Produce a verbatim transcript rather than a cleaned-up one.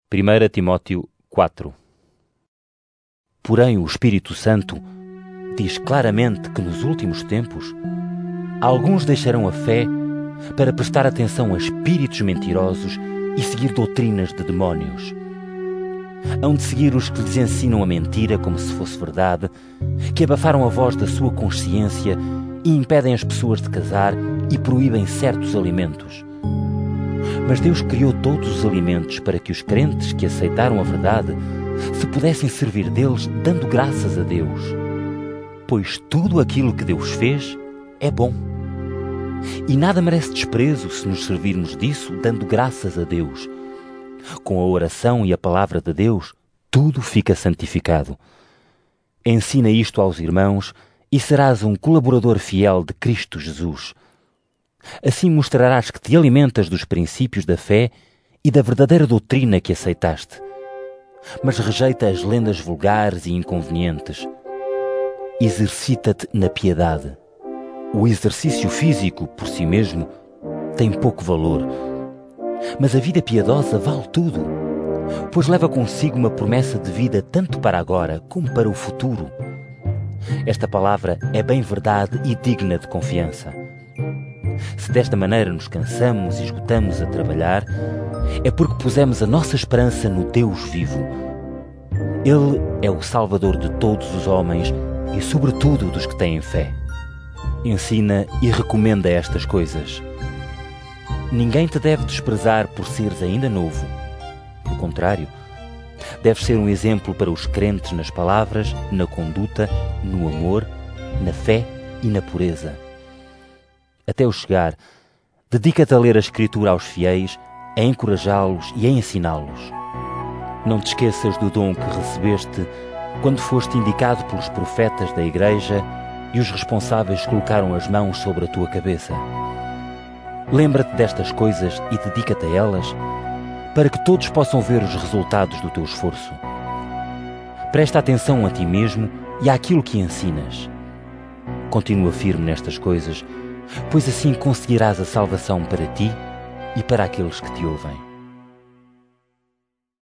primeira Timóteo quatro. Porém, o Espírito Santo diz claramente que nos últimos tempos alguns deixarão a fé para prestar atenção a espíritos mentirosos e seguir doutrinas de demónios. Hão de seguir os que lhes ensinam a mentira como se fosse verdade, que abafaram a voz da sua consciência e impedem as pessoas de casar e proíbem certos alimentos. Mas Deus criou todos os alimentos para que os crentes que aceitaram a verdade se pudessem servir deles dando graças a Deus. Pois tudo aquilo que Deus fez é bom. E nada merece desprezo se nos servirmos disso dando graças a Deus. Com a oração e a palavra de Deus, tudo fica santificado. Ensina isto aos irmãos e serás um colaborador fiel de Cristo Jesus. Assim mostrarás que te alimentas dos princípios da fé e da verdadeira doutrina que aceitaste. Mas rejeita as lendas vulgares e inconvenientes. Exercita-te na piedade. O exercício físico, por si mesmo, tem pouco valor. Mas a vida piedosa vale tudo, pois leva consigo uma promessa de vida tanto para agora como para o futuro. Esta palavra é bem verdade e digna de confiança. Se desta maneira nos cansamos e esgotamos a trabalhar, é porque pusemos a nossa esperança no Deus vivo. Ele é o Salvador de todos os homens e, sobretudo, dos que têm fé. Ensina e recomenda estas coisas. Ninguém te deve desprezar por seres ainda novo. Pelo contrário, deves ser um exemplo para os crentes nas palavras, na conduta, no amor, na fé e na pureza. Até o chegar, dedica-te a ler a Escritura aos fiéis, a encorajá-los e a ensiná-los. Não te esqueças do dom que recebeste quando foste indicado pelos profetas da Igreja e os responsáveis colocaram as mãos sobre a tua cabeça. Lembra-te destas coisas e dedica-te a elas, para que todos possam ver os resultados do teu esforço. Presta atenção a ti mesmo e àquilo que ensinas. Continua firme nestas coisas, pois assim conseguirás a salvação para ti e para aqueles que te ouvem.